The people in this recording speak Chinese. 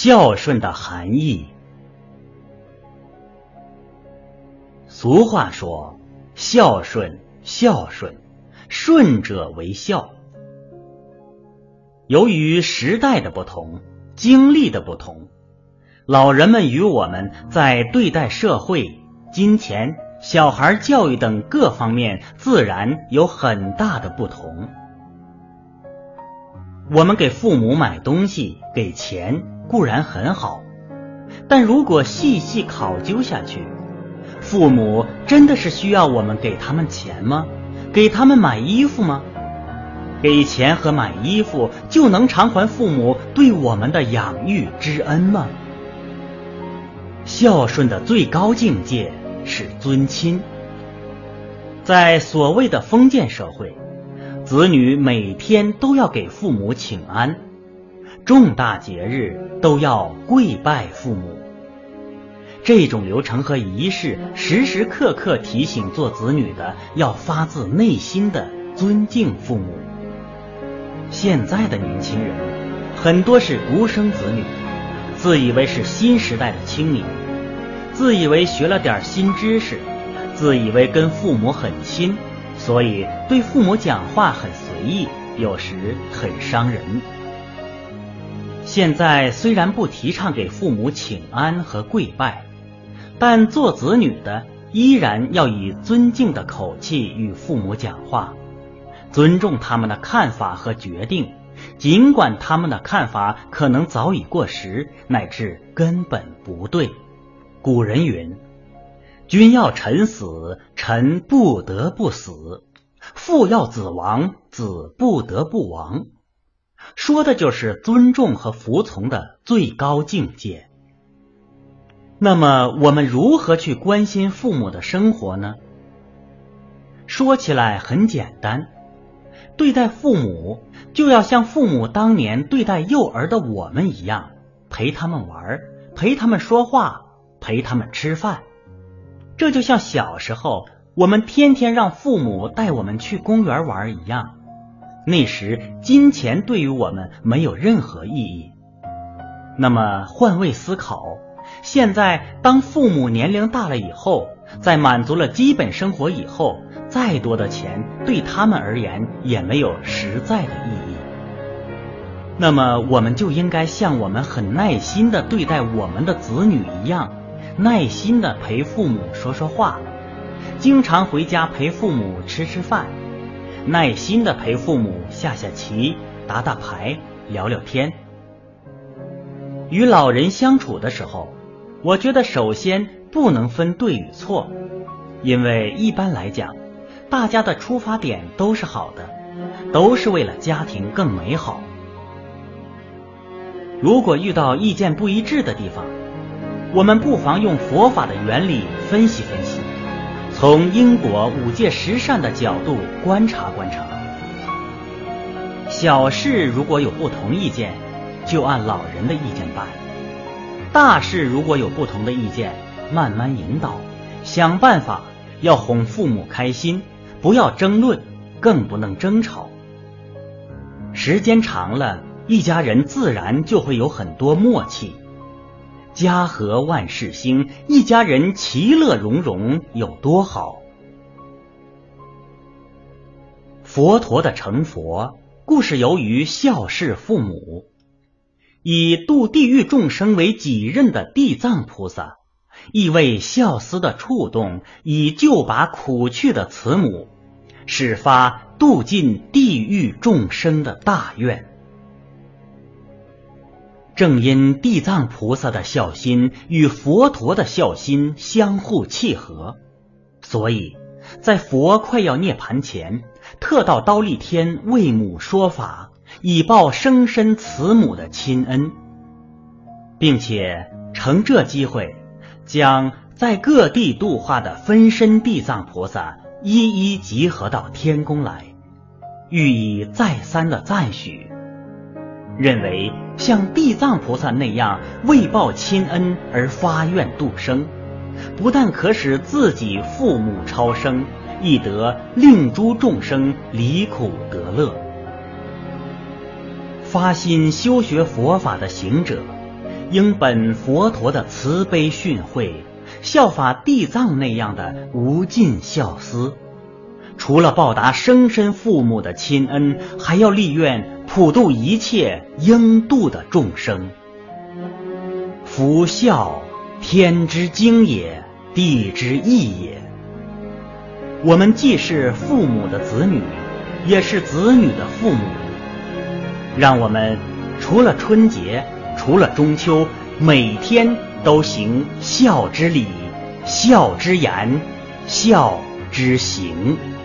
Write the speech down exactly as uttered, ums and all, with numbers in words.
孝顺的含义。俗话说，孝顺，孝顺，顺者为孝。由于时代的不同，经历的不同，老人们与我们在对待社会、金钱、小孩教育等各方面自然有很大的不同。我们给父母买东西、给钱固然很好，但如果细细考究下去，父母真的是需要我们给他们钱吗？给他们买衣服吗？给钱和买衣服就能偿还父母对我们的养育之恩吗？孝顺的最高境界是尊亲。在所谓的封建社会，子女每天都要给父母请安，重大节日都要跪拜父母。这种流程和仪式时时刻刻提醒做子女的要发自内心的尊敬父母。现在的年轻人很多是独生子女，自以为是新时代的青年，自以为学了点新知识，自以为跟父母很亲，所以对父母讲话很随意，有时很伤人。现在虽然不提倡给父母请安和跪拜，但做子女的依然要以尊敬的口气与父母讲话，尊重他们的看法和决定，尽管他们的看法可能早已过时，乃至根本不对。古人云：君要臣死，臣不得不死；父要子亡，子不得不亡。说的就是尊重和服从的最高境界。那么我们如何去关心父母的生活呢？说起来很简单，对待父母就要像父母当年对待幼儿的我们一样，陪他们玩，陪他们说话，陪他们吃饭。这就像小时候我们天天让父母带我们去公园玩一样，那时金钱对于我们没有任何意义。那么换位思考，现在当父母年龄大了以后，在满足了基本生活以后，再多的钱对他们而言也没有实在的意义。那么我们就应该像我们很耐心地对待我们的子女一样，耐心地陪父母说说话，经常回家陪父母吃吃饭，耐心地陪父母下下棋、打打牌、聊聊天。与老人相处的时候，我觉得首先不能分对与错，因为一般来讲，大家的出发点都是好的，都是为了家庭更美好。如果遇到意见不一致的地方，我们不妨用佛法的原理分析分析，从因果五戒十善的角度观察观察。小事如果有不同意见，就按老人的意见办；大事如果有不同的意见，慢慢引导，想办法要哄父母开心，不要争论，更不能争吵。时间长了，一家人自然就会有很多默契。家和万事兴，一家人其乐融融有多好。佛陀的成佛，故是由于孝事父母。以度地狱众生为己任的地藏菩萨，亦为孝思的触动，以救拔苦趣的慈母，始发度尽地狱众生的大愿。正因地藏菩萨的孝心与佛陀的孝心相互契合，所以在佛快要涅槃前，特到忉利天为母说法，以报生身慈母的亲恩，并且乘这机会将在各地度化的分身地藏菩萨一一集合到天宫来，予以再三的赞许，认为像地藏菩萨那样为报亲恩而发愿度生，不但可使自己父母超生，亦得令诸众生离苦得乐。发心修学佛法的行者， 应本佛陀的慈悲训诲，效法地藏那样的无尽孝思。除了报答生身父母的亲恩，还要力愿普度一切应度的众生。夫孝，天之经也，地之义也。我们既是父母的子女，也是子女的父母。让我们除了春节，除了中秋，每天都行孝之礼，孝之言，孝之行。